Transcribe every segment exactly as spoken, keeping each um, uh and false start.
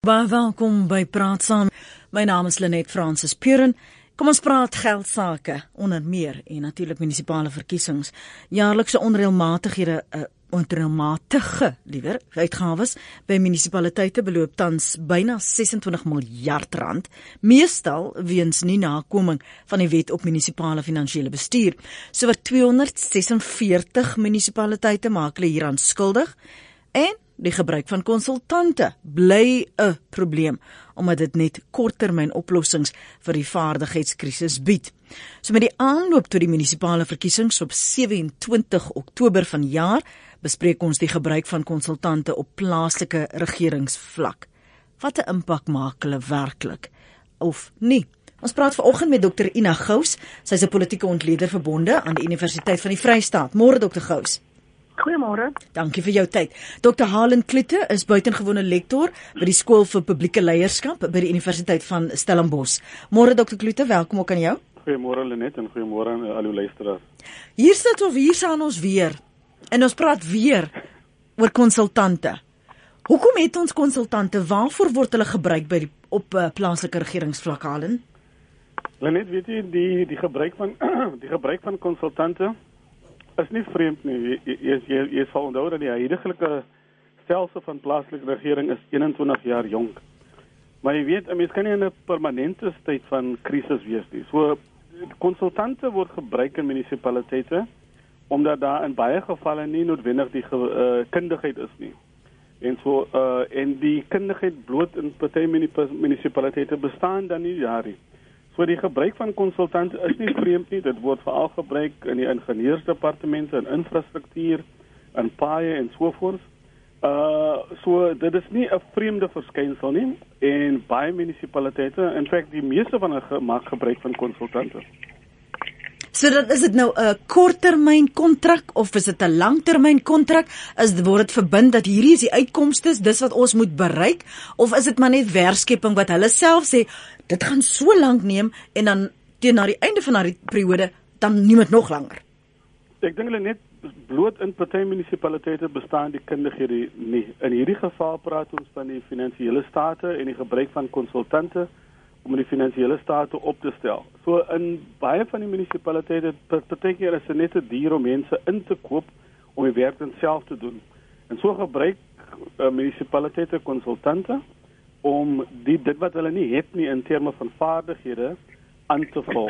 Baie welkom by Praat Saam. My naam is Lenet Francis Puren. Kom ons praat geldsaake onder meer en natuurlik munisipale verkiesings. Jaarlikse onreëlmatighede, uh, onreëlmatige liewer uitgawes by munisipaliteite beloop tans byna ses en twintig miljard rand, meestal weens nie nakoming van die wet op munisipale finansiële bestuur. Sowat tweehonderd sesenveertig munisipaliteite maak hulle hieraan skuldig en die gebruik van konsultante bly 'n probleem, omdat dit net korttermyn oplossings vir die vaardigheidskrisis bied. So met die aanloop tot die munisipale verkiesings op sewe en twintig Oktober vanjaar, bespreek ons die gebruik van konsultante op plaaslike regeringsvlak. Wat 'n impak maak hulle werklik, of nie? Ons praat vanoggend met dokter Ina Gous. Sy is 'n politieke ontleder verbonde aan die Universiteit van die Vrystaat. Môre dokter Gous. Goeiemôre. Dankie vir jou tyd. dokter Halen Klute is buitengewone lektor by die Skool vir Publieke Leierskap by die Universiteit van Stellenbosch. Môre dokter Klute, welkom ook aan jou. Goeiemôre Lenet en goeiemôre aan al uw luisteraars. Hier sit of hier staan ons weer en ons praat weer oor konsultante. Hoekom het ons konsultante? Waarvoor word hulle gebruik by die, op uh, plaaslike regeringsvlak, Halen? Lenet, weet jy, die die gebruik van die gebruik van konsultante is nie vreemd nie. Jy, jy, jy, jy sal onthou dat die huidige stelsel van plaaslike regering is eenentwintig jaar jonk. Maar jy weet, 'n mens kan nie in 'n permanente tyd van krisis wees nie. So, konsultante word gebruik in munisipaliteite, omdat daar in baie gevalle nie noodwendig die uh, kundigheid is nie. En so, uh, en die kundigheid bloot in party munisipaliteite bestaan dan nie daar nie. So die gebruik van konsultante is nie vreemd nie. Dit word veral gebruik in die ingenieursdepartemente, in infrastruktuur, in paaie en sovoorts. Uh, so dit is nie 'n vreemde verskynsel nie. En baie munisipaliteite, in feite die meeste van hulle maak gebruik van konsultante. So dat is dit nou 'n korttermyn kontrak of is dit 'n langtermyn kontrak? Is dit word dit verbind dat hierdie is die uitkomste, dis wat ons moet bereik, of is dit maar net werkskepping wat hulle self sê dit gaan so lank neem en dan teen na die einde van daardie periode dan neem dit nog langer? Ek dink hulle net bloot in party munisipaliteite bestaan die kundighede nie. In hierdie geval praat ons van die finansiële state en die gebruik van konsultante om die finansiële state op te stel. So in baie van die munisipaliteite partykeer is dit net te duur om mense in te koop om die werk dan self te doen. En so gebruik uh, munisipaliteite konsultante om die, dit wat hulle nie het nie in terme van vaardighede aan te vul.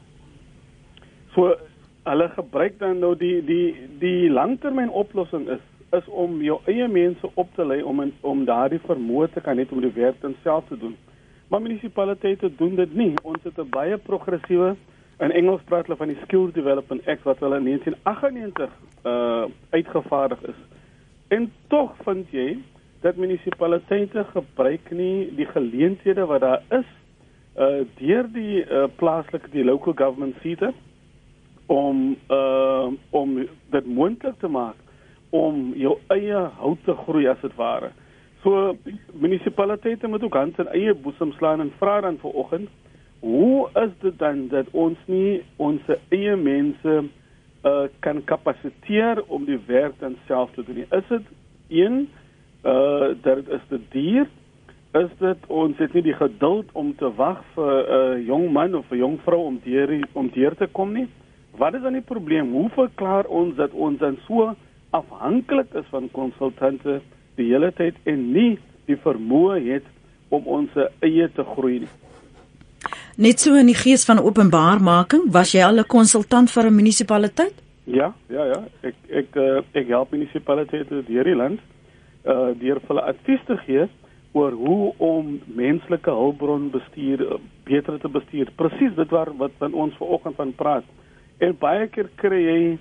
So hulle gebruik dan nou die die die langtermyn oplossing is is om jou eie mense op te lei om in, om daardie vermoë te kan hê om die werk dan self te doen. Maar munisipaliteite doen dit nie. Ons het 'n baie progressiewe, in Engels praat hulle van die Skills Development Act wat hulle in negentien aggennegentig uh, uitgevaardig is. En tog vind jy dat munisipaliteite gebruik nie die geleenthede wat daar is uh, deur die uh, plaaslike, die local government seate om uh, om dit moontlik te maak om jou eie hout te groei as dit ware. So munisipaliteite moet ook hand in eie boesem slaan en vra dan vanoggend, hoe is dit dan dat ons nie ons eie mense uh, kan kapasiteer om die werk dan self te doen? Is dit een Uh, dat is te duur, is dit ons het nie die geduld om te wag vir 'n uh, jong man of 'n jong vrou om deur om deur te kom nie. Wat is dan die probleem? Hoe verklaar ons dat ons dan so afhanklik is van konsultante die hele tyd en nie die vermoë het om ons eie te groei nie? Net so in die gees van openbaarmaking, was jy al 'n konsultant vir 'n munisipaliteit? Ja, ja, ja. Ek ek uh, ek help munisipaliteite deur die land. Uh, deur hulle advies te gee oor hoe om menslike hulpbron bestuur uh, beter te bestuur. Presies dit waar wat van ons vanoggend van praat. En baie keer kry jy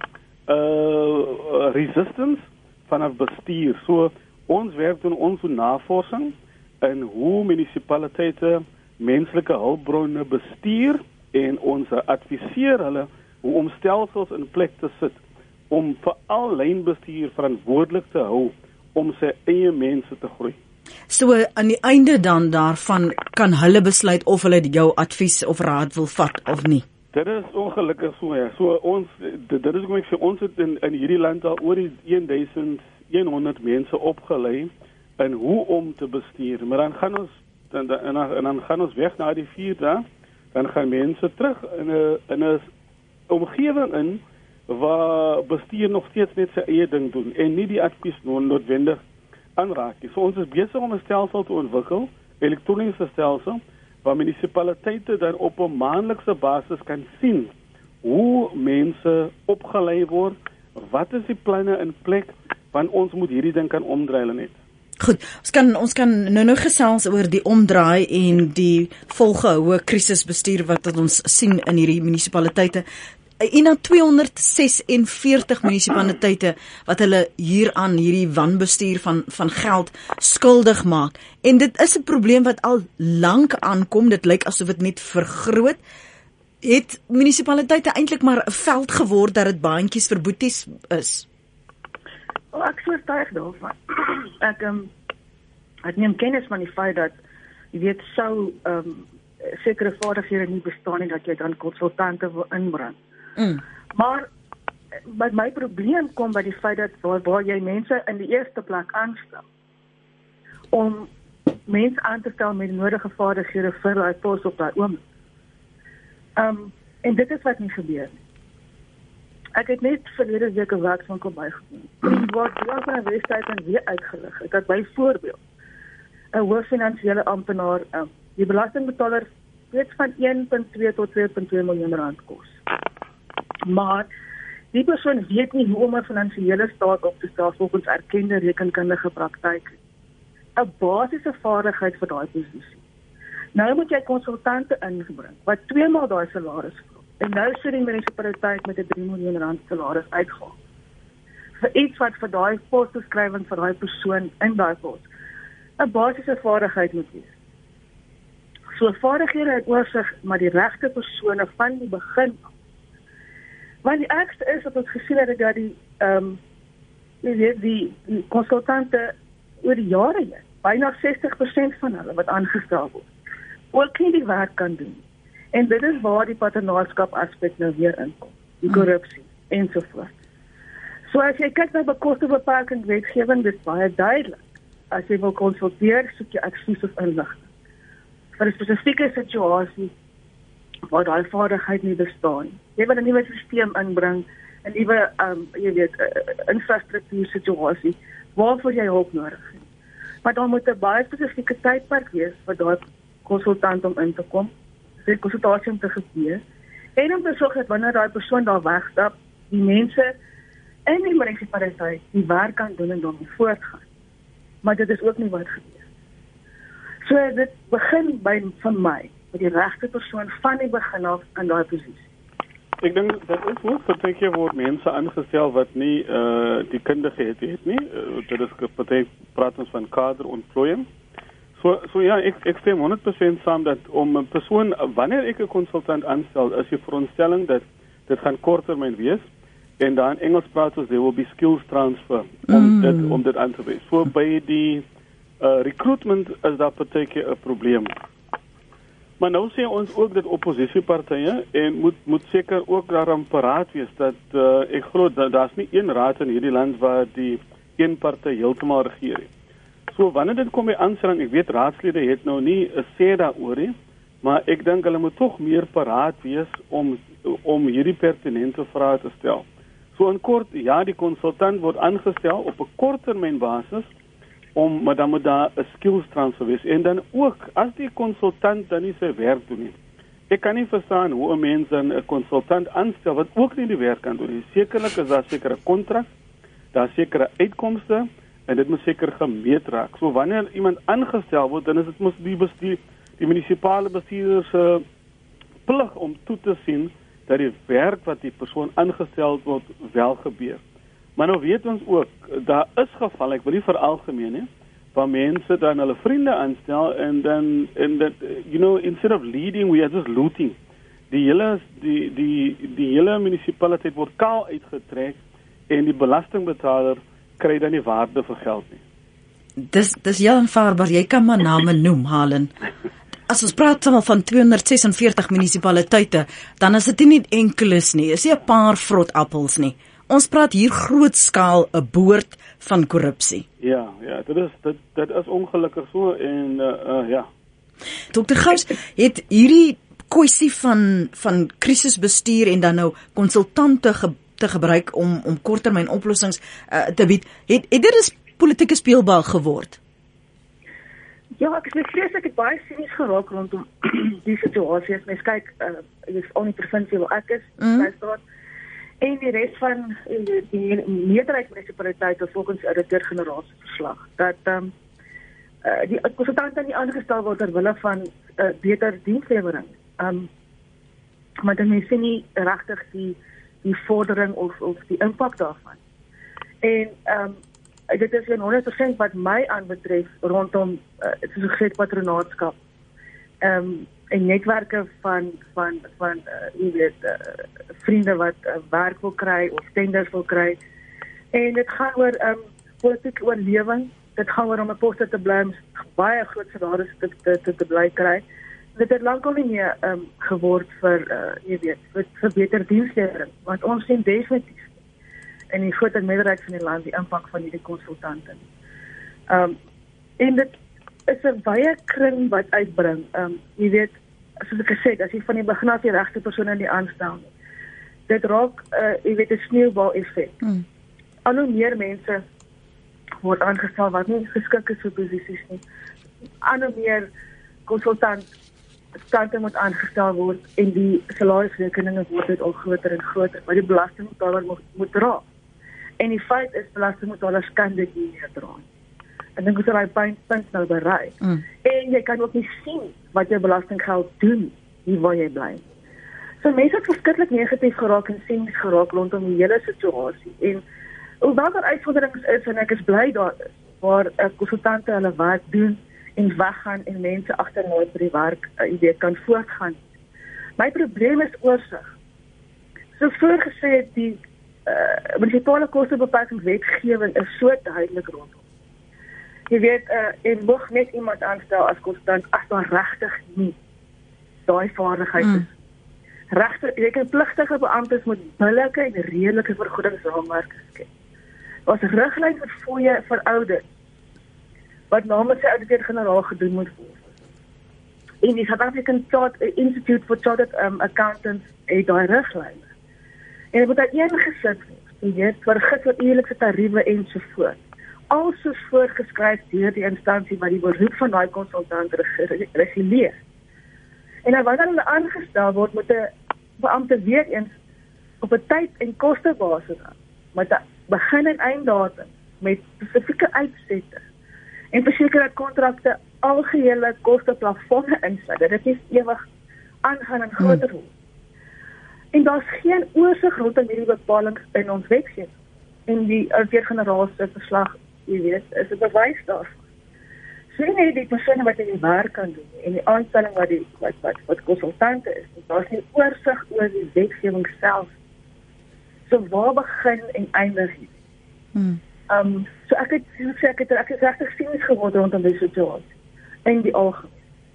uh, resistance van 'n bestuur. So ons werk doen ons navorsing in hoe munisipaliteite menslike hulpbronne bestuur en ons adviseer hulle hoe om stelsels in plek te sit om veral lynbestuur verantwoordelik te hou om sy eie mense te groei. So aan die einde dan daarvan kan hulle besluit of hulle jou advies of raad wil vat of nie. Dit is ongelukkig so ja. So ons dit, dit is hoe ek sê ons het in in hierdie land al oor die duisend honderd mense opgelei en hoe om te bestuur. Maar dan gaan ons en dan, en dan, en dan gaan ons weg na die vierde, dan gaan mense terug in 'n in 'n omgewing in waar bestuur nog steeds net sy eie ding doen en nie die advies noodwendig aanraak nie. So ons is besig om 'n stelsel te ontwikkel, elektroniese stelsel, waar munisipaliteite dan op 'n maandelikse basis kan sien hoe mense opgelei word, wat is die planne in plek, want ons moet hierdie ding kan omdraai net. Goed, ons kan ons kan nou nou gesels oor die omdraai en die volgehoue krisisbestuur wat ons sien in hierdie munisipaliteite. En na tweehonderdsesenveertig munisipaliteite wat hulle hieraan hierdie wanbestuur van van geld skuldig maak. En dit is 'n probleem wat al lank aankom. Dit lyk asof dit net vergroot. Het munisipaliteite eintlik maar 'n veld geword dat dit baantjies vir boeties is? Oh, ek is oortuig daarvan. Ek um, ek neem kennis van die feit dat jy weet sou um, sekere vaardighede nie bestaan nie dat jy dan konsultante wil inbring. Mm. Maar by my probleem kom by die feit dat waar, waar jy mense in die eerste plek aanstel om mense aan te stel met nodige vaardighede vir daai pos op daai oomblik. Um, en dit is wat nie gebeur nie. Ek het net verlede week 'n werkswinkel bygewoon. Die word deur van 'n webwerf en weer uitgelig. Ek het byvoorbeeld 'n hoë finansiële amptenaar, um, die belastingbetaler weet van een komma twee tot twee komma twee miljoen rand kos. Maar die persoon weet nie hoe om 'n finansiële staat op te stel volgens erkende rekenkundige praktyk. 'n Basiese vaardigheid vir daai posisie. Nou moet jy konsultante ingebring wat twee maal daai salaris vra. En nou sit die munisipaliteit met 'n drie miljoen rand salaris uitgaan. Vir iets wat vir daai posbeskrywing vir daai persoon in daai pos 'n basiese vaardigheid moet wees. So vaardighede het oorsig maar die regte persone van die begin af. Want die ergste is dat ons gesien het dat die ehm um, jy weet die, die konsultante oor die jare heen, byna sestig persent van hulle wat aangestel word, ook nie die werk kan doen. En dit is waar die paternaalskap aspek nou weer inkom, die korrupsie hmm. ensovoort. So as jy kyk na bekostebeperking wetgewing, dis baie duidelik. As jy wil konsulteer, soek jy advies of inligting. Vir 'n spesifieke situasie waar daai vaardigheid nie bestaan nie. Jy wil 'n nuwe stelsel inbring, 'n nuwe um, jy weet, uh, infrastruktuur situasie, waarvoor jy hulp nodig het. Maar dan moet 'n baie spesifieke tydperk wees vir daai konsultant om in te kom, sy konsultasie om te gebeur, en om te sorg dat wanneer daai persoon daar wegstap, die mense in die munisipaliteit die werk kan doen en daarmee voortgaan. Maar dit is ook nie wat gebeur. So dit begin by van my, met die regte persoon van die begin af in daai posisie. Ek dink dat is ook partykeer word mense aangestel wat nie uh, die kundigheid het nie. Uh, dit is party praat ons van kaderontplooiing. So so ja, ek ek stem honderd persent saam dat om 'n persoon, wanneer ek 'n konsultant aanstel, is die veronderstelling dat dit gaan korttermyn wees en dan Engels praat ons there will be skills transfer om mm. dit om dit aan te wees. So by die uh, recruitment is daar partykeer 'n probleem. Maar nou sê ons ook dat oppositiepartye en moet moet seker ook daaraan paraat wees dat uh, ek glo dat daar's nie een raad in hierdie land waar die een party heeltemal regeer het. So wanneer dit kom by aanstelling, ek weet raadslede het nou nie 'n sê daaroor nie, maar ek dink hulle moet tog meer paraat wees om om hierdie pertinente vrae te stel. So in kort, ja, die konsultant word aangestel op 'n korttermynbasis om maar dan moet daar 'n skills transfer wees en dan ook as die konsultant dan nie sy werk doen nie. Ek kan nie verstaan hoe 'n mens dan 'n konsultant aanstel wat ook nie die werk kan doen nie. Sekerlik is daar sekere kontrak, daar sekere uitkomste en dit moet seker gemeet raak. So wanneer iemand aangestel word, dan is dit mos die bestuur, die munisipale bestuurder se plig om toe te sien dat die werk wat die persoon aangestel word wel gebeur. Maar nou weet ons ook, daar is geval, ek wil nie veralgemeen nie, waar mense dan hulle vriende aanstel en dan en dat you know instead of leading we are just looting. Die hele die die die hele munisipaliteit word kaal uitgetrek en die belastingbetaler kry dan nie waarde vir geld nie. Dis dis heel aanvaarbaar. Jy kan maar name noem, Halen. As ons praat van tweehonderdsesenveertig munisipaliteite, dan is dit nie enkeles nie. Is nie 'n paar vrot appels nie. ons praat hier grootskaal 'n boord van korrupsie. Ja, ja, dit is dit dit is ongelukkig so en uh, uh, ja. Dokter Gous, het hierdie kwessie van van krisisbestuur en dan nou konsultante ge, te gebruik om om korttermyn oplossings uh, te bied, het het dit 'n politieke speelbal geword? Ja, ek is vrees ek het baie sinies geraak rondom die situasie. As mens kyk, uh, dis al die provinsie waar ek is, mm. staat, en die res van die, die meerderheid munisipaliteite volgens die ouditeur-generaal se verslag, dat um, uh, die konsultante nie aangestel word ter wille van uh, beter dienslewering. Um, maar dan mens sien nie regtig die, die vordering of, of die impak daarvan. En um, dit is honderd persent wat my aanbetref rondom, uh, soos gesê, patronaatskap. Um, en netwerke van, van, van uh, jy weet, uh, vriende wat uh, werk wil kry of tenders wil kry. En dit gaan oor um, politieke oorlewing, dit gaan oor om 'n poste te bly, baie groot salaris te, te, te, te bly kry. Dit het lankal nie meer um, geword vir, uh, jy weet, vir, vir beter dienslewering, want ons sien definitief in die groot meerderheid van die land die impak van hierdie konsultante. Um, en dit is 'n baie kring wat uitbring. Um, jy weet, soos ek gesê het, as jy van die begin af die regte persone in die aanstel, dit raak, uh, jy weet, 'n sneeubal effek. Hmm. Al hoe meer mense word aangestel wat nie geskik is vir posisies nie. Al hoe meer konsultant stande moet aangestel word en die salarisrekeninge word dit al groter en groter, maar die belastingbetaler moet, moet dra. En die feit is, belastingbetalers kan dit nie meer dra. En dan moet jy daai punt nou bereik. Mm. En jy kan ook nie sien wat jou belastinggeld doen, hier waar jy bly. So mense het verskriklik negatief geraak en sien geraak rondom die hele situasie. En hoewel daar uitsonderings is, en ek is bly daar is, waar uh, konsultante hulle werk doen en weggaan en mense agterna by die werk, uh, jy weet, kan voortgaan. My probleem is oorsig. So voorgesê het die uh, munisipale kostebeperkingswetgewing is so duidelik rondom. Jy weet, uh, en mag net iemand aanstel as konsultant as daar regtig nie daai vaardigheid is. Mm. Regte, rekenpligtige beamptes moet billike en redelike vergoedingsraamwerke skep. Daar's riglyne vir fooie vir audit wat namens die ouditeur-generaal gedoen moet word. En die South African Chart, Institute for Chartered um, Accountants het daai riglyne. En dit moet uiteengesit word, jy weet, vir gids vir eerlike tariewe ensovoorts. Al soos voorgeskryf deur die instansie wat die beroep van daai konsultant reguleer. En nou wanneer hulle aangestel word, moet 'n beampte weer eens op 'n tyd- en kostebasis aan, met 'n begin- en einddatum, met spesifieke uitsette, en verseker dat kontrakte algehele kosteplafonne insluit, dat dit nie ewig aangaan en groter word. En daar's geen oorsig rondom hierdie bepalings in ons wetgewing. En die ouditeur-generaal se verslag, jy weet, is 'n bewys daarvan. Sien jy die persone wat die werk kan doen en die aanstelling wat die wat wat, wat konsultante is, daar's nie oorsig oor die wetgewing self. So waar begin en eindig dit? Hmm. Um, so ek het sê ek het ek het regtig sinies geword rondom die situasie en die algemeen.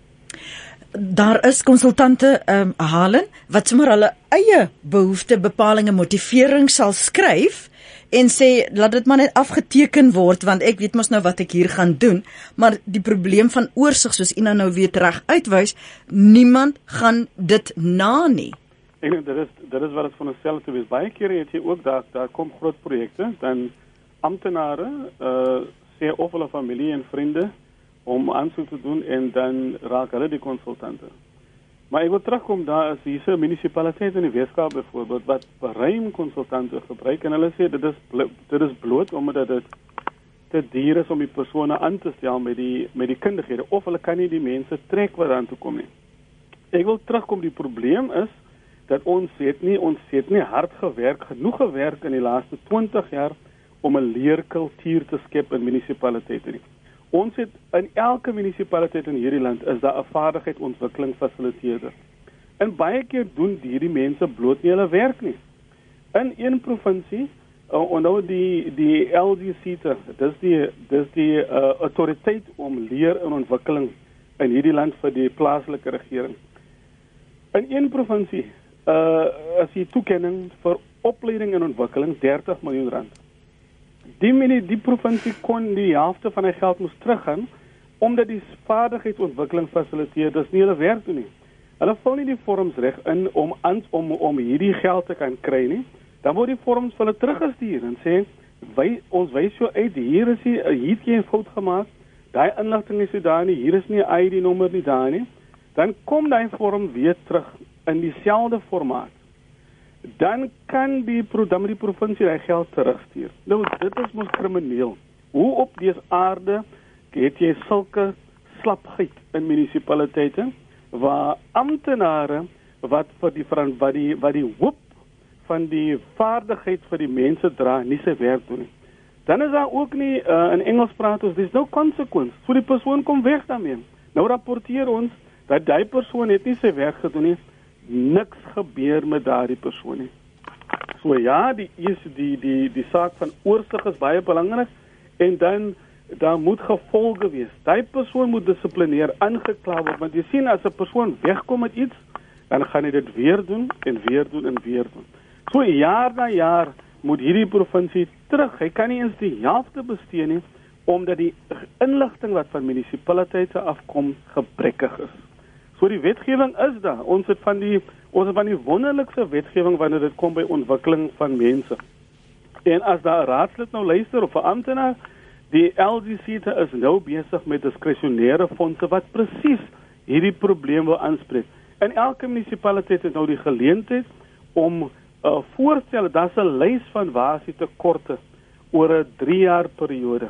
Daar is konsultante um, Halen wat sommer hulle eie behoefte, bepalinge, motivering sal skryf en sê, laat dit maar net afgeteken word, want ek weet mos nou wat ek hier gaan doen, maar die probleem van oorsig, soos Ina nou weer reg uitwys, niemand gaan dit na nie. Ek dink dit is, dit is wat het van onsself te wees. Baie kere het jy ook, daar, daar kom groot projekte, dan amptenare uh, sê of hulle familie en vriende om aansoek te doen en dan raak hulle die konsultante. Maar ek wil terugkom, daar is hier 'n munisipaliteit in die Weskaap byvoorbeeld wat ruim konsultante gebruik en hulle sê dit is dit is bloot omdat dit te duur is om die persone aan te stel met die met die kundighede of hulle kan nie die mense trek wat aan toe kom nie. Ek wil terugkom, die probleem is dat ons het nie ons het nie hard gewerk, genoeg gewerk in die laaste twintig jaar om 'n leerkultuur te skep in munisipaliteite nie. Ons het in elke munisipaliteit in hierdie land is daar 'n vaardigheidsontwikkeling fasiliteerder. En baie keer doen hierdie mense bloot nie hulle werk nie. In een provinsie, uh, onthou die die L G C T, dis die dis die uh, autoriteit om leer en ontwikkeling in hierdie land vir die plaaslike regering. In een provinsie uh, is die toekenning vir opleiding en ontwikkeling dertig miljoen rand. Die, die provinsie kon die helfte van die geld moes teruggaan, omdat die vaardigheidsontwikkeling fasiliteerders nie hulle werk doen nie. Hulle vul nie die vorms reg in om, om, om hierdie geld te kan kry nie. Dan word die vorms vir hulle teruggestuur en sê, wy, ons wys jou uit, hier is die, hier het jy 'n fout gemaak, daai inligting is nie daar nie, hier is nie 'n I D-nommer nie daar nie. Dan kom daai vorm weer terug in dieselfde formaat. Dan kan die, dan die provinsie die geld terugstuur. Nou, dit is mos krimineel. Hoe op dese aarde het jy sulke slapheid in munisipaliteite, waar amptenare wat vir die wat die wat die hoop van die vaardigheid vir die mense dra, nie sy werk doen nie. Dan is daar ook nie, uh, in Engels praat ons, there's no consequence. So die persoon kom weg daarmee. Nou rapporteer ons, dat die persoon het nie sy werk gedoen nie, niks gebeur met daardie persoon nie. So ja, die, die, die, die saak van oorsig is baie belangrik, en dan, daar moet gevolge wees. Die persoon moet dissiplineer aangekla word, want jy sien, as 'n persoon wegkom met iets, dan gaan hy dit weer doen, en weer doen, en weer doen. So jaar na jaar moet hierdie provinsie terug. Hy kan nie eens die helfte bestee nie, omdat die inligting wat van munisipaliteite afkom gebrekkig is. So die wetgewing is daar. Ons het van die ons het van die wonderlikste wetgewing wanneer dit kom by ontwikkeling van mense. En as daar 'n raadslid nou luister of 'n amptenaar, die L G C is nou besig met diskresionêre fondse wat presies hierdie probleem wil aanspreek. En elke munisipaliteit het nou die geleentheid om uh, voorstel, daar's 'n lys van waar is die tekorte oor 'n drie jaar periode.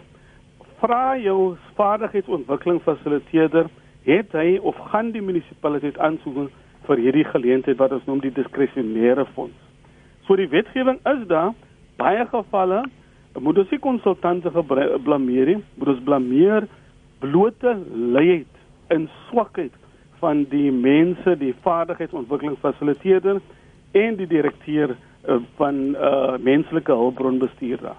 Vra jou vaardigheidsontwikkeling fasiliteerder, het hy of gaan die munisipaliteit aansoek vir hierdie geleentheid wat ons noem die diskresionêre fonds. So die wetgewing is daar, baie gevalle, moet ons nie konsultante blameer nie, moet ons blameer blote luiheid en swakheid van die mense, die vaardigheidsontwikkeling fasiliteerder en die direkteur uh, van uh, menslike hulpbronbestuur daar.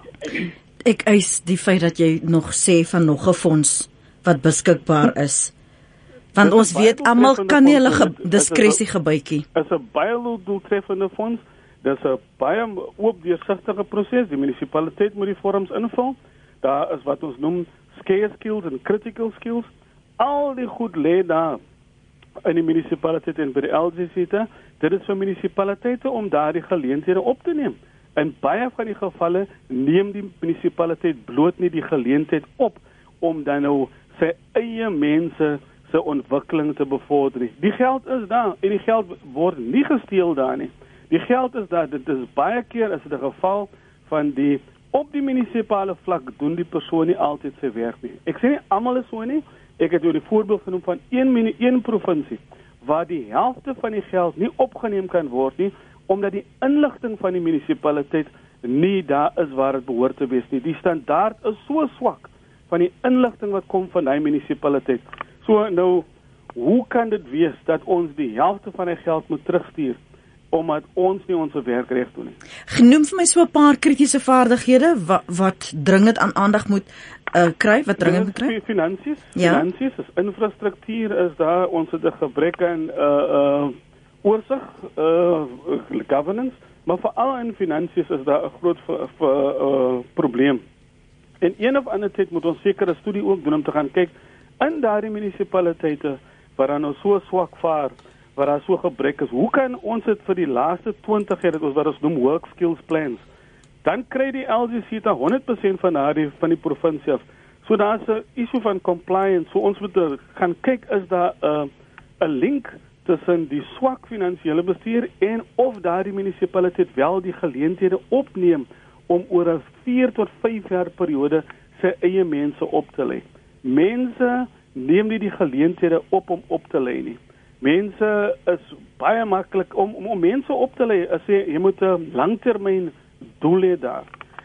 Ek eis die feit dat jy nog sê van nog 'n fonds wat beskikbaar is. Want ons weet almal kan nie hulle ge diskresie gebruikie. Dit is 'n baie doeltreffende fonds. Dit is 'n baie oop deursigtige proses. Die munisipaliteit moet die vorms invul. Daar is wat ons noem scarce skills en critical skills. Al die goed lê daar in die munisipaliteit en by die L G C. Dit is vir munisipaliteite om daardie geleenthede op te neem. In baie van die gevalle neem die munisipaliteit bloot nie die geleentheid op om dan nou sy eie mense se ontwikkeling te bevorder nie. Die geld is daar en die geld word nie gesteel daar nie. Die geld is daar, dit is baie keer is dit 'n geval van die op die munisipale vlak doen die persoon nie altyd sy werk nie. Ek sê nie almal is so nie. Ek het jou die voorbeeld genoem van een een provinsie waar die helfte van die geld nie opgeneem kan word nie omdat die inligting van die munisipaliteit nie daar is waar dit behoort te wees nie. Die standaard is so swak van die inligting wat kom van die munisipaliteit. So nou, hoe kan dit wees dat ons die helfte van die geld moet terugstuur omdat ons nie ons werk reg doen nie? Genoem vir my so 'n paar kritiese vaardighede wat, wat dringend aan aandag moet uh, kry, wat dringend moet kry? Finansies, ja. finansies, is infrastruktuur is daar, ons het 'n gebrek aan uh, uh, oorsig, uh, governance, maar veral in finansies is daar 'n groot v, v, uh, probleem. En een of ander tyd moet ons seker 'n studie ook doen om te gaan kyk in daardie munisipaliteite waar dan nou so swak vaar, waar daar so gebrek is, hoe kan ons dit vir die laaste twintig jaar, ons wat ons noem work skills plans, dan kry die L G C honderd persent van daardie van die provinsie af. So daar's 'n issue van compliance, so ons moet gaan kyk, is daar 'n uh, 'n link tussen die swak finansiële bestuur en of daardie munisipaliteit wel die geleenthede opneem om oor 'n vier tot vyf jaar periode sy eie mense op te lei. Mense neem nie die geleenthede op om op te lei nie. Mense is baie maklik om, om om mense op te lei, as jy, jy moet 'n langtermyn doel hê daar.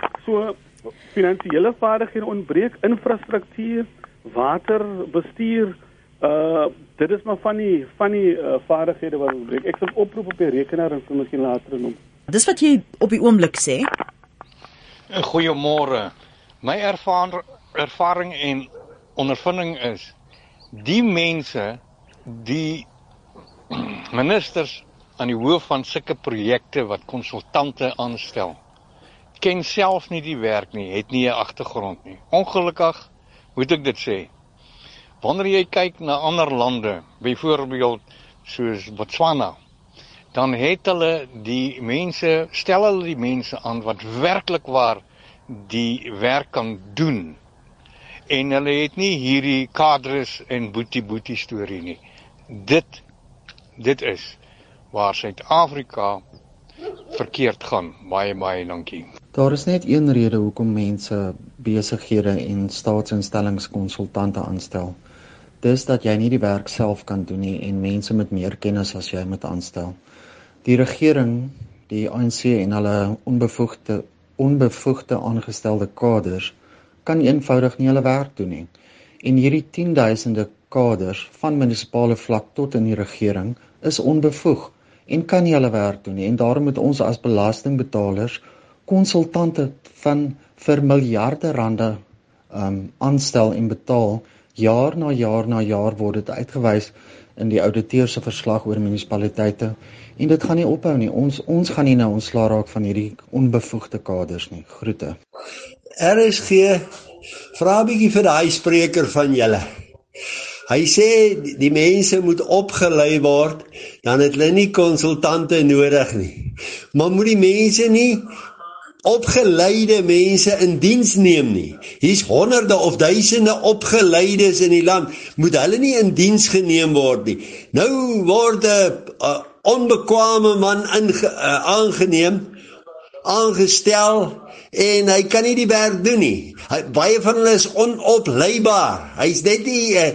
So finansiële vaardighede ontbreek, infrastruktuur, waterbestuur, uh dit is maar van die van die uh, vaardighede wat ontbreek. Ek sal oproep op die rekenaar en miskien later noem. Dis wat jy op die oomblik sê. Goeiemôre. My ervaring ervaring en ondervinding is die mense die ministers aan die hoof van sulke projekte wat konsultante aanstel, ken self nie die werk nie, het nie 'n agtergrond nie. Ongelukkig moet ek dit sê. Wanneer jy kyk na ander lande, byvoorbeeld soos Botswana, dan het hulle die mense, stel hulle die mense aan wat werklik waar die werk kan doen. En hulle het nie hierdie kadres en boetie-boetie storie nie. Dit, dit is waar Suid-Afrika verkeerd gaan. Baie, baie dankie. Daar is net een rede hoekom mense besighede en staatsinstellings konsultante aanstel. Dis dat jy nie die werk self kan doen nie en mense met meer kennis as jy moet aanstel. Die regering, die A N C en hulle onbevoegde, onbevoegde aangestelde kaders kan eenvoudig nie hulle werk doen nie. En hierdie tienduisende kaders van munisipale vlak tot in die regering is onbevoeg en kan nie hulle werk doen nie. En daarom moet ons as belastingbetalers konsultante van vir miljarde rande um, aanstel en betaal. Jaar na jaar na jaar word dit uitgewys in die ouditeur se verslag oor munisipaliteite en dit gaan nie ophou nie. Ons ons gaan nie nou ontslaa raak van hierdie onbevoegde kaders nie. Groete. R S G, vra 'n bietjie vir daai spreker van julle. Hy sê die mense moet opgelei word, dan het hulle nie konsultante nodig nie. Maar moet die mense nie opgeleide mense in diens neem nie. Hier's honderde of duisende opgeleides in die land, moet hulle nie in diens geneem word nie. Nou word 'n uh, onbekwame man inge, uh, aangeneem, aangestel, en hy kan nie die werk doen nie. Hy, baie van hulle is onopleibaar. Hy's net nie, uh,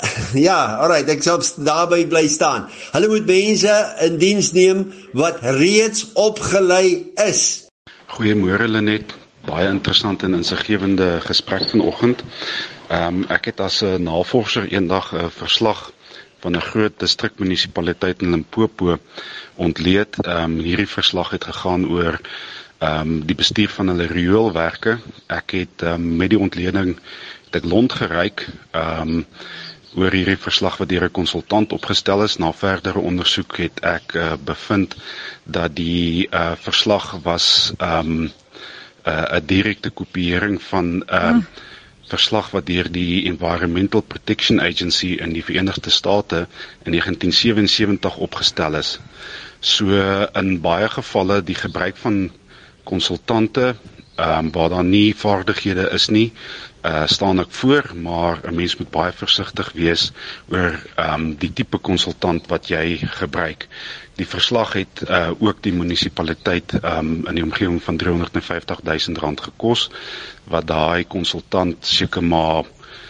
ja, alright, ek sal daarby bly staan. Hulle moet mense in diens neem wat reeds opgelei is. Goeiemôre Lenet, baie interessant en insiggewende gesprek vanoggend. Um, ek het as 'n navorser eendag 'n verslag van 'n groot distrikmunisipaliteit in Limpopo ontleed. Um, hierdie verslag het gegaan oor um, die bestuur van hulle rioolwerke. Ek het um, met die ontleding het ek lont geryk um, oor hierdie verslag wat deur 'n konsultant opgestel is. Na verdere ondersoek het ek uh, bevind dat die uh, verslag was 'n um, uh, direkte kopiëring van 'n uh, mm. verslag wat deur die Environmental Protection Agency in die Verenigde State in negentien sewensewentig opgestel is. So in baie gevalle die gebruik van konsultante um, waar daar nie vaardighede is nie, Uh, staan ek voor, maar 'n mens moet baie versigtig wees oor um, die tipe konsultant wat jy gebruik. Die verslag het uh, ook die munisipaliteit um, in die omgewing van driehonderdvyftig duisend rand gekos, wat daai konsultant seker maar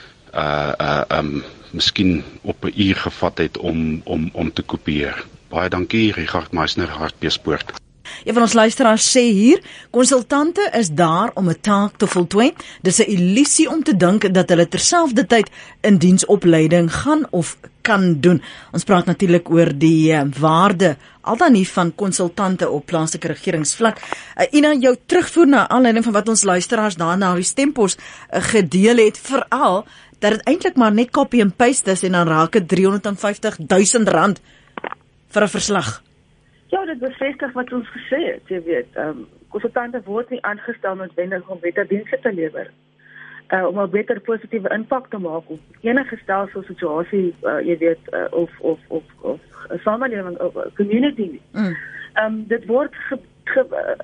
uh, uh, um, miskien op 'n uur gevat het om, om, om te kopieer. Baie dankie, Richard Meisner, Hartbeespoort. Een van ons luisteraars sê hier, konsultante is daar om 'n taak te voltooi. Dis 'n illusie om te dink dat hulle terselfdertyd in diensopleiding gaan of kan doen. Ons praat natuurlik oor die uh, waarde al dan nie van konsultante op plaaslike regeringsvlak. Uh, Ina, jou terugvoer na aanleiding van wat ons luisteraars daarna die stempos uh, gedeel het, veral dat dit eintlik maar net copy and paste is en dan raak dit driehonderdvyftig duisend rand vir 'n verslag. Ja, dit bevestig wat ons gesê het, jy weet. Um, konsultante word nie aangestel noodwendig om beter dienste te lewer. Uh, om 'n beter positiewe impak te maak op enige stelsel, situasie, uh, jy weet, uh, of of of of 'n samelewing of 'n community. Mm. Um, dit word ge, ge,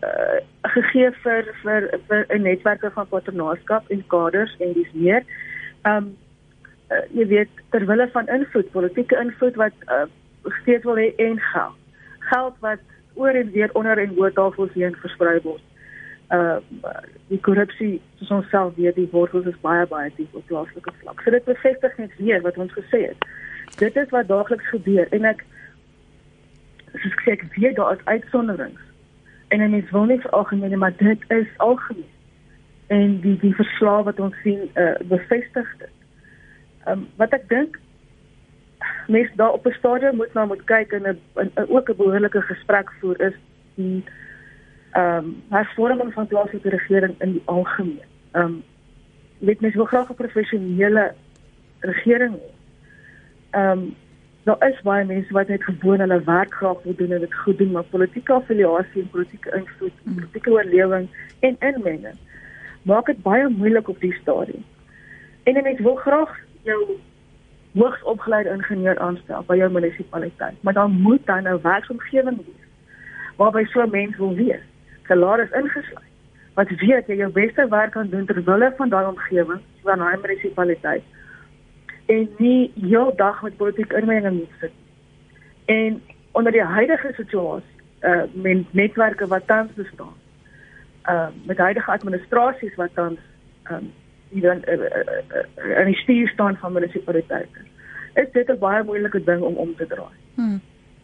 uh, gegee vir vir vir 'n netwerke van patronaatskap en kaders en dis meer. Um, uh, jy weet, ter wille van invloed, politieke invloed wat uh, steeds wil hê en geld. Geld wat oor en weer onder en oor tafels heen versprei word. Uh, die korrupsie, soos ons self weet, die wortels is baie, baie diep op plaaslike vlak. So dit bevestig net weer wat ons gesê het. Dit is wat daagliks gebeur. En ek, soos ek sê, ek weet daar is uitsonderings. En en mens wil nie veralgemeen, maar dit is algemeen. En die, die verslae wat ons sien, uh, bevestig dit. Um, wat ek dink, mense daar op 'n stadium moet nou moet kyk en, en, en ook 'n behoorlike gesprek voer is die ehm um, hervorming van plaaslike regering in die algemeen. Ehm um, weet mense wil graag 'n professionele regering hê. Ehm um, daar is baie mense wat net gewoon hulle werk graag wil doen en dit goed doen, maar politieke affiliasie en politieke invloed, mm. politieke oorlewing en inmenging maak dit baie moeilik op die stadium. En jy mens wil graag jou hoogs opgeleide ingenieur aanstel by jou munisipaliteit, maar dan moet dan 'n werksomgewing wees waarby so 'n mens wil wees, salaris ingesluit, wat weet jy jou beste werk kan doen ter wille van daai omgewing, van daai munisipaliteit, en nie heel dag met politieke inmenging moet sit. En onder die huidige situasie, uh, met netwerke wat tans bestaan, uh, met huidige administrasies wat tans um, die dan uh, uh, uh, in die stuur staan van munisipaliteite, is dit 'n baie moeilike ding om om te draai. Hmm.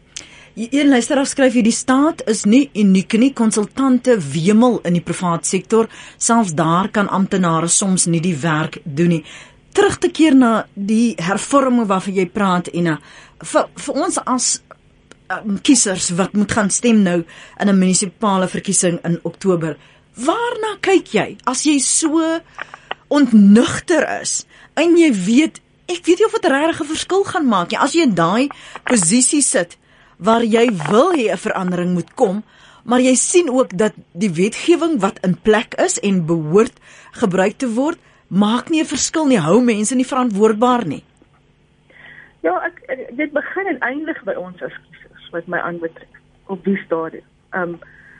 Een luisteraar skryf hier, die staat is nie uniek nie, konsultante wemel in die privaat sektor, selfs daar kan amptenare soms nie die werk doen nie. Terug te keer na die hervorming waarvan jy praat, Ina, vir, vir ons as um, kiesers wat moet gaan stem nou in 'n munisipale verkiesing in Oktober, waarna kyk jy as jy so ontnugter is en jy weet, ek weet nie of dit regtig 'n verskil gaan maak nie, as jy in daai posisie sit waar jy wil hê 'n verandering moet kom, maar jy sien ook dat die wetgewing wat in plek is en behoort gebruik te word, maak nie 'n verskil nie, hou mense nie verantwoordbaar nie. Ja, ek, dit begin en eindig by ons as kiesers, wat my aanbetref, op die stadium. Um,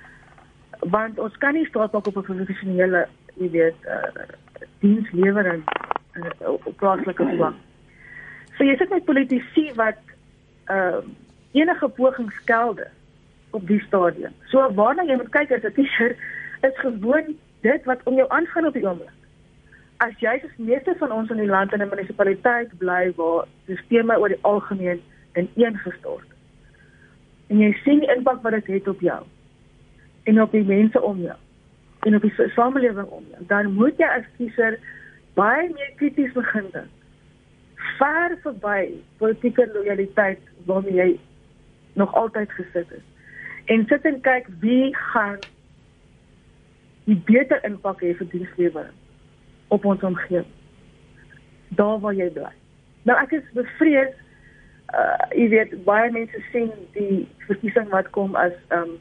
want ons kan nie staat maak op 'n professionele, jy weet, uh, dienslewering uh, op plaaslike vlak. So jy sit met politici wat uh, enige pogings skelde op die stadium. So waarna jy moet kyk as 'n kiezer, is gewoon dit wat om jou aangaan op die oomblik. As jy soos meeste van ons in die land in 'n munisipaliteit bly waar sisteme oor die algemeen ineengestort, en jy sien die impak wat dit het op jou, en op die mense om jou, en op die samelewing om jou, dan moet jy as kiezer baie meer krities begin dink, ver verby politieke loyaliteit waarmee jy nog altyd gesit is, en sit en kyk wie gaan die beter impak hê vir dienslewering op ons omgewing, daar waar jy bly. Nou ek is bevrees, uh, jy weet, baie mense sien die verkiesing wat kom as, um,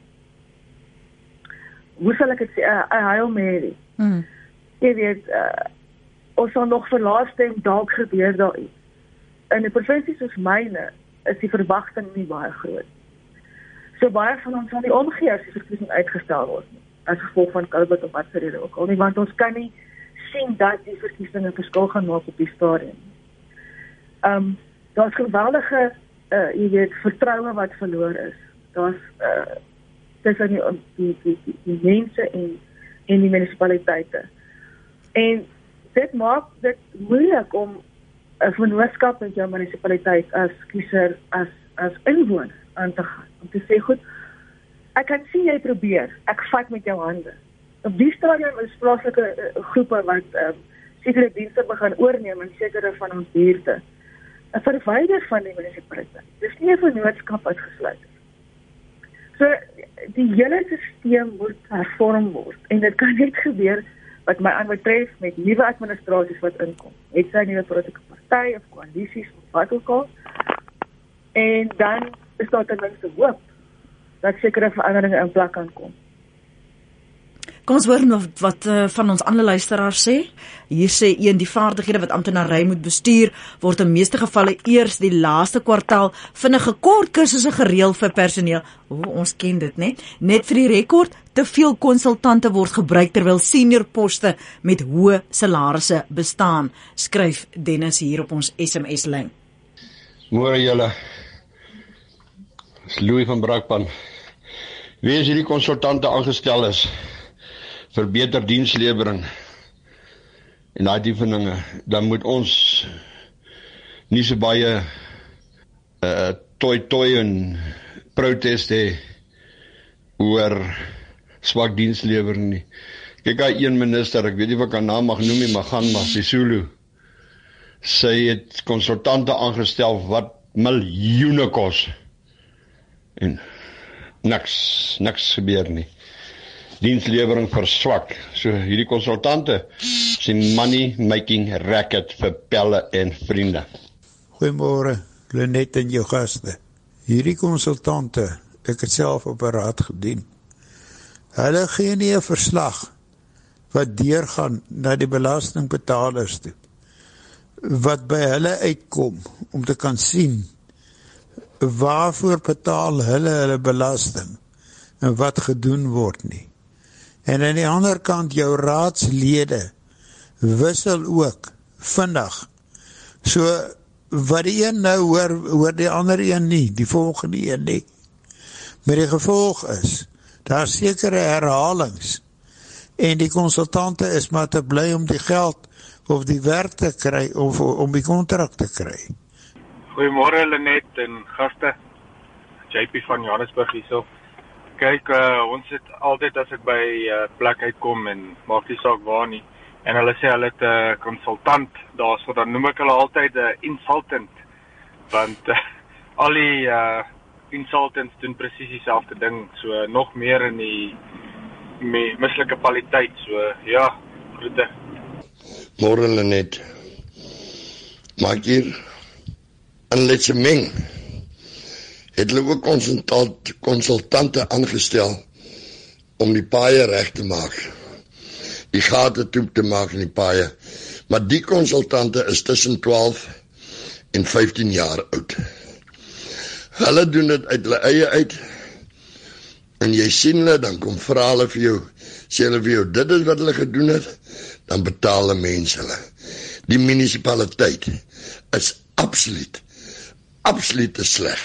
hoe sal ek het sê, 'n uh, Hail Mary. Hmm. Jy weet, uh, ons sal nog vir laaste dalk gebeur daar iets. In 'n provinsie soos myne is die verwagting nie baie groot. So baie van ons sal nie omgee as die verkiesing uitgestel word nie, as gevolg van COVID of wat vir rede ook al nie, want ons kan nie sien dat die verkiesing 'n verskil gaan maak op die stadium. Um, daar's geweldige, uh, jy weet, vertroue wat verloor is. Daar's uh, tussen die, die, die, die, die mense en, en die munisipaliteite. En dit maak dit moeilik om 'n vennootskap met jou munisipaliteit as kiezer, as, as inwoner aan te gaan. Om te sê, goed, ek kan sien jy probeer, ek vat met jou hande. Op die stadium is plaaslike uh, groepe wat um, sekere dienste begin oorneem in sekere van ons buurte, 'n verwyder van die munisipaliteit. Dis nie 'n vennootskap uitgesluit. So, die hele stelsel moet hervorm word, en dit kan net gebeur, wat my aanbetref, met nuwe administrasies wat inkom. Het sy nuwe politieke party of koalisies of wat ook al. En dan is daar ten minste hoop dat sekere veranderinge in plek kan kom. Kom ons hoor wat, wat uh, van ons ander luisteraars sê. Hier sê een, die vaardighede wat amptenary moet bestuur, word in meeste gevalle eers die laaste kwartaal vinnige kort kursusse gereël vir personeel. O, ons ken dit, né? Net vir die rekord, te veel konsultante word gebruik terwyl senior poste met hoë salarisse bestaan, skryf Dennis hier op ons S M S-lyn. Môre julle. Dis Louis van Brakpan. Wie is hierdie konsultante aangestel is vir beter dienslewering en daai tipe dinge, dan moet ons nie so baie uh, toi toi en protest hê oor swak dienslewering nie. Kyk, hy een minister, ek weet nie wat ek haar naam mag noem nie, maar gaan maar, Sisulu, sy het konsultante aangestel wat miljoene kos, en niks, niks gebeur nie. Dienslewering verswak. So hierdie konsultante is die money making racket vir pelle en vriende. Goeiemôre, Lenet en jou gaste. Hierdie konsultante, ek het self op 'n raad gedien. Hulle gee nie 'n verslag wat deurgaan na die belastingbetalers toe, wat by hulle uitkom, om te kan sien, waarvoor betaal hulle hulle belasting, en wat gedoen word nie. En aan die ander kant, jou raadslede, wissel ook, vinnig. So, wat die een nou hoor, hoor die ander een nie, die volgende een nie. Maar die gevolg is, daar sekere herhalings, en die konsultante is maar te bly om die geld of die werk te kry, of om die kontrak te kry. Goeiemôre Lenet en gaste, J P van Johannesburg hierso. Kyk, uh, ons het altyd as ek by uh, plek uitkom en maak die saak waar nie, en hulle sê hulle het 'n uh, konsultant daar, so dan noem ek hulle altyd 'n uh, insultant, want uh, al die uh, insultants doen presies dieselfde ding, so uh, nog meer in die me, mislike kwaliteit, so ja, groete. Môre Lenet, maak hier in Letsemeng het hulle ook konsultant, konsultante aangestel om die paaie reg te maak, die gate toe te maak in die paaie, maar die konsultante is tussen twaalf en vyftien jaar oud. Hulle doen dit uit hulle eie uit, en jy sien hulle, dan kom vra hulle vir jou, sê hulle vir jou, dit is wat hulle gedoen het, dan betaal hulle mense hulle. Die munisipaliteit is absoluut, absoluut te sleg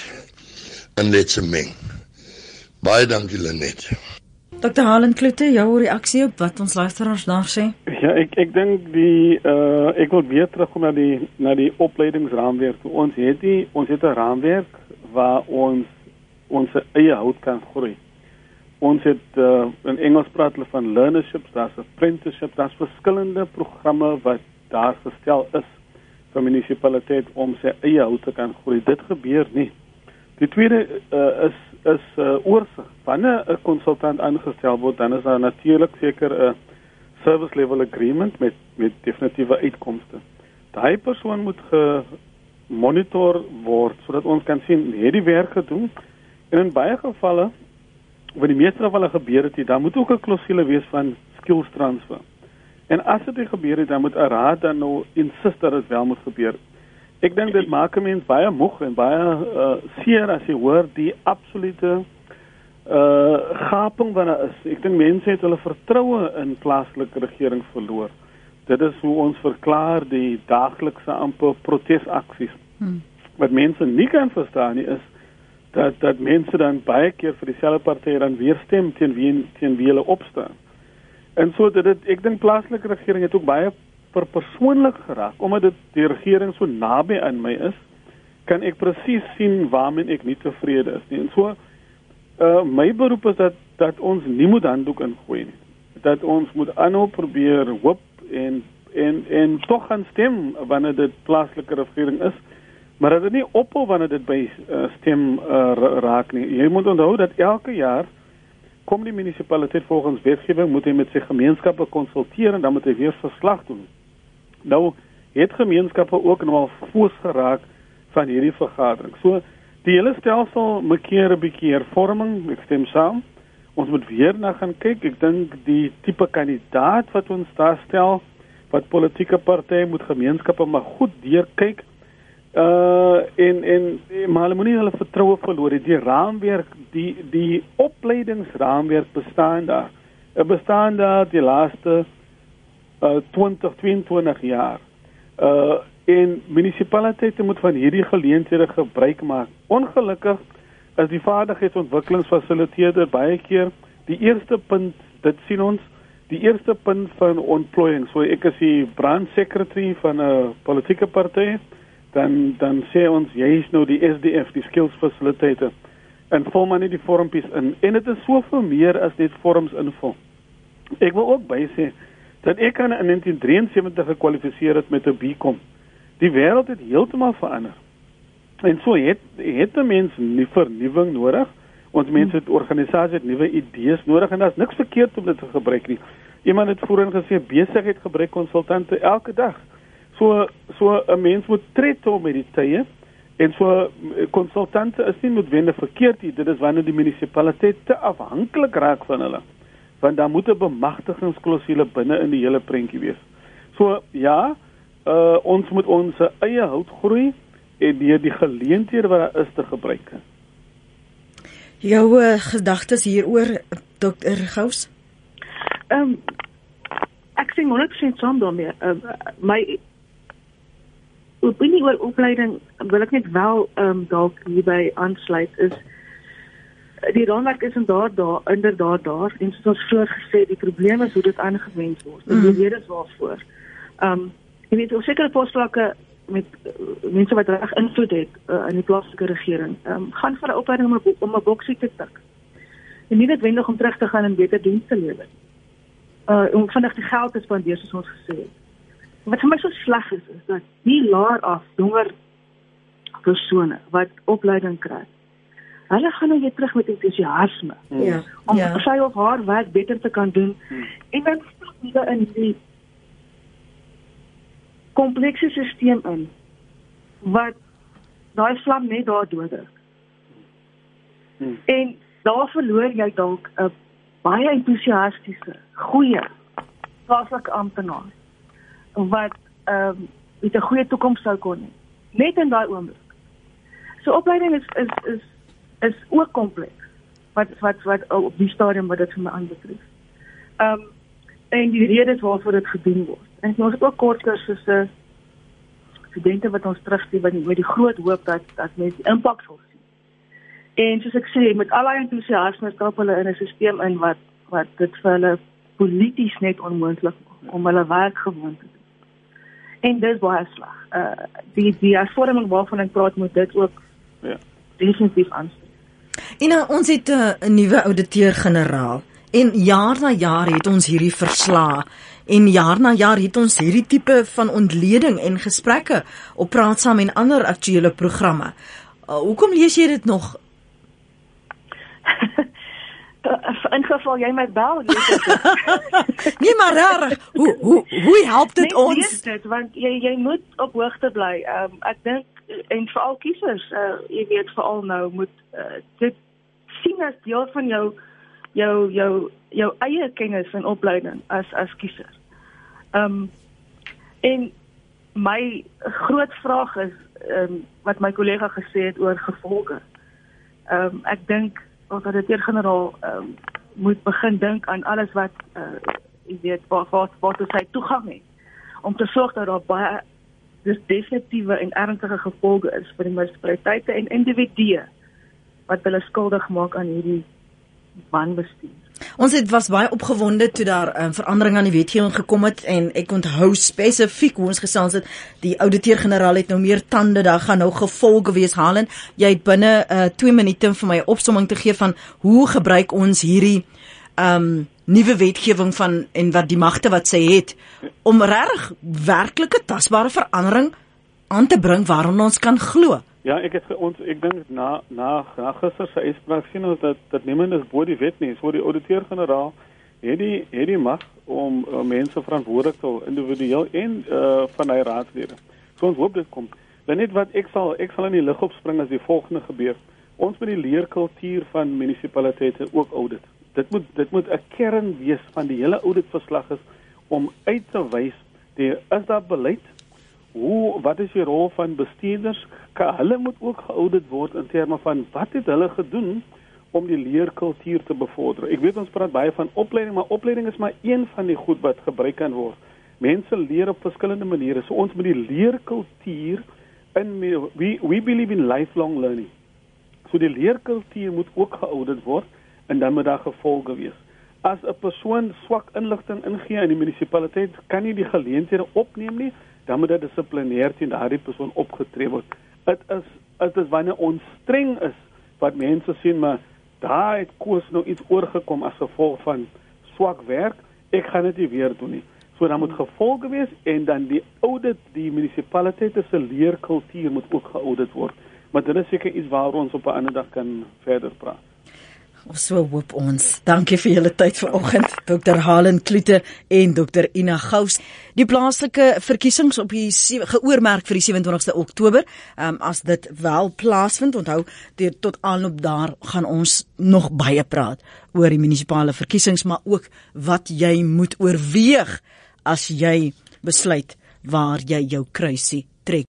in Letsemeng. Baie dankie Lenet. dokter Halen Kloete, jou reaksie op wat ons luisteraars daar sê? Ja, ek ek dink die uh, ek wil weer terugkom na die na die opleidingsraamwerk. Ons het die ons het 'n raamwerk waar ons ons eie hout kan groei. Ons het uh, in Engels praat hulle van learnerships, daar's apprenticeship, daar's verskillende programme wat daar gestel is vir munisipaliteit om sy eie hout te kan groei. Dit gebeur nie. Die tweede uh, is is uh, oorsig. Wanneer 'n konsultant aangestel word, dan is daar natuurlik seker 'n uh, service level agreement met met definitiewe uitkomste. Daai persoon moet gemonitor word sodat ons kan sien het die werk gedoen. En in baie gevalle, wat die meeste gevalle gebeur het, dan moet ook 'n klousule wees van skills transfer. En as dit gebeur het, dan moet 'n raad dan nou insist dat dit wel moet gebeur. Ek dink dit maak 'n mens baie moeg en baie uh, seer as jy hoor die absolute uh, gaping wat daar is. Ek dink mense het hulle vertroue in plaaslike regering verloor. Dit is hoe ons verklaar die daaglikse amper protesaksies. Hmm. Wat mense nie kan verstaan nie is dat dat mense dan baie keer vir dieselfde party dan weer stem teen wie teen wie hulle opstaan. En so dit ek dink plaaslike regering het ook baie per persoonlik geraak, omdat dit die regering so naby aan my is, kan ek presies sien waarmee ek nie tevrede is nie. En so uh, my beroep is dat dat ons nie moet handdoek ingooi nie. Dat ons moet aanhou probeer hoop en en en tog gaan stem wanneer dit plaaslike regering is, maar dat dit nie ophou wanneer dit by uh, stem uh, raak nie. Jy moet onthou dat elke jaar kom die munisipaliteit volgens wetgewing moet hy met sy gemeenskappe konsulteer en dan moet hy weer verslag doen. Nou het gemeenskappe ook nou al foos geraak van hierdie vergadering. So die hele stelsel moet keer 'n bietjie hervorming, ek stem saam. Ons moet weer na gaan kyk. Ek dink die tipe kandidaat wat ons daar stel, wat politieke partye moet gemeenskappe maar goed deurkyk. Uh en en maar hulle moenie hulle vertroue verloor. Die raamwerk, die die opleidingsraamwerk bestaan daar. Dit bestaan daar die laaste uh twintig, tweeëntwintig jaar. Uh en munisipaliteite moet van hierdie geleenthede gebruik maak. Ongelukkig is die vaardigheidsontwikkelingsfasiliteerder baie keer die eerste punt, dit sien ons, die eerste punt van ontplooiing. So ek is die branch secretary van 'n uh, politieke party. Dan, dan sê ons, jy is nou die S D F, die skills facilitator, en vul maar net die vormpies in. En het is soveel meer as net vorms invul. Ek wil ook bysê, dat ek aan in negentien drieënsewentig gekwalifiseer het met 'n B Com. Die wêreld het heeltemal verander. En so het, het 'n mens nie vernuwing nodig, ons mense het organisasie het nuwe idees nodig, en daar is niks verkeerd om dit te gebruik nie. Iemand het voorheen gesê, besigheid gebruik konsultante elke dag. So so 'n mens moet tred hou met die tye En so konsultante is nie noodwendig verkeerd nie, dit is wanneer die munisipaliteit te afhanklik raak van hulle. Want daar moet 'n bemagtigingsklausule binne in die hele prentjie wees. So ja, uh, ons moet ons eie hout groei en deur die geleenthede wat daar is te gebruik. Jou uh, gedagtes hieroor, dokter Gous? Ehm um, ek sien honderd persent saam daarmee. Uh, my opinie oor opleiding wil ek net wel ehm um, dalk hierby aansluit is die raamwerk is inderdaad daar, inderdaad daar en soos ons vroeër gesê, die probleem is hoe dit aangewend word. En die rede is waarvoor. Ehm um, jy weet, op sekere posvlakke met uh, mense wat reg invloed het uh, in die plaaslike regering, um, gaan vir 'n opleiding om 'n om 'n boksie te tik. En nie noodwendig om terug te gaan en beter diens te lewer. Uh, om vinnig die geld te spandeer soos ons gesê het. Wat vir my so sleg is, is dat die laer af jonger persone wat opleiding kry, hulle gaan nou weer terug met entoesiasme ja, om ja. sy of haar werk beter te kan doen. Hmm. En dan stap hulle in die komplekse stelsel in wat daai vlam net daar dood. Hmm. En daar verloor jy dalk 'n baie entoesiastiese, goeie plaaslike amptenaar wat ehm um, met 'n goeie toekoms sou kon hê. Net in daai oomblik. So opleiding is is is is ook kompleks wat wat wat op die stadium wat dit vir my aanbetref. Ehm um, en die redes waarvoor dit gedoen word. En ons het ook kort kursusse studente wat ons terugstuur met, met die groot hoop dat dat mense die impak sal sien. En soos ek sê, met al daai entoesiasme stap hulle in 'n stelsel in wat wat dit vir hulle polities net onmoontlik om hulle werk gewoon te doen. En dis baie sleg. Uh die die hervorming waarvan ek praat moet dit ook ja definitief aanspreek. En ons het 'n uh, nuwe ouditeur-generaal en jaar na jaar het ons hierdie verslae en jaar na jaar het ons hierdie tipe van ontleding en gesprekke op Praat Saam en ander aktuele programme. Uh, hoekom lees jy dit nog? In geval jy my bel, nee maar rarig, hoe hoe hoe help dit nee, ons? Lees dit, want jy jy moet op hoogte bly. Um, ek dink en veral kiesers, uh, jy weet veral nou moet uh, dit sien as deel van jou jou jou jou eie kennis en opleiding as as kiezer. Ehm um, en my groot vraag is ehm um, wat my kollega gesê het oor gevolge. Ehm um, ek dink ons ouditeur-generaal um, moet begin dink aan alles wat uh, jy weet wat wat wat sy toegang het om te sorg dat daar baie dis definitiewe en ernstige gevolge is vir die munisipaliteite en individue wat hulle skuldig maak aan hierdie wanbestuur. Ons het was baie opgewonde toe daar um, verandering aan die wetgewing gekom het en ek onthou spesifiek hoe ons gesels het, die ouditeur-generaal het nou meer tande, daar gaan nou gevolge wees. Halen, jy het binne uh, twee minute vir my 'n opsomming te gee van hoe gebruik ons hierdie um, nuwe wetgewing van en wat die magte wat sy het om regtig werklike tasbare verandering aan te bring waarom ons kan glo. Ja, ek het ons ek dink na na na gister se uitspraak sien ons dat dat niemand is bo die wet nie. So die ouditeur-generaal het die het die mag om uh, mense verantwoordelik te hou individueel en uh, van hy raadslede. So ons hoop dit kom. Dan net wat ek sal ek sal in die lig opspring as die volgende gebeur. Ons moet die leerkultuur van munisipaliteite ook audit. Dit moet dit moet 'n kern wees van die hele auditverslag is om uit te wys die is daar beleid. Hoe wat is die rol van bestuurders? Hulle moet ook geaudit word in terme van wat het hulle gedoen om die leerkultuur te bevorder. Ek weet ons praat baie van opleiding, maar opleiding is maar een van die goed wat gebruik kan word. Mense leer op verskillende maniere. So ons moet die leerkultuur in we we believe in lifelong learning. So die leerkultuur moet ook geaudit word en dan moet daar gevolge wees. As 'n persoon swak inligting ingee in die munisipaliteit, kan nie die geleenthede opneem nie, dan moet dit dissiplinêr teen daardie persoon opgetree word. Dit is dit is wanneer ons streng is wat mense sien, maar daar het koers nou iets oorgekom as gevolg van swak werk, ek gaan dit nie weer doen nie. So dan moet gevolge wees en dan die audit, die munisipaliteite se leerkultuur moet ook geaudit word. Maar dit is seker iets waaroor ons op 'n ander dag kan verder praat. Of so hoop ons. Dankie vir julle tyd vanoggend, dokter Halen Kloete en dokter Ina Gous. Die plaaslike verkiesings op die geoormerk vir die sewe-en-twintigste Oktober, um, as dit wel plaasvind, onthou, die, tot aanloop daar gaan ons nog baie praat oor die munisipale verkiesings, maar ook wat jy moet oorweeg as jy besluit waar jy jou kruisie trek.